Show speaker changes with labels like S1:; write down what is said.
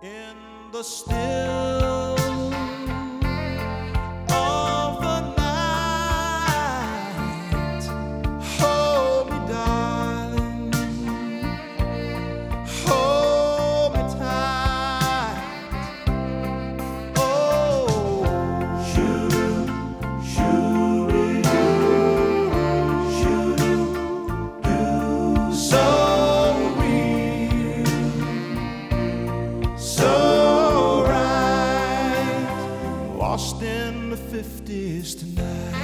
S1: in the still of the night. Hold me, darling, hold me tight. Oh, shoot, shoot, shoot, so so right, lost in the 50s tonight.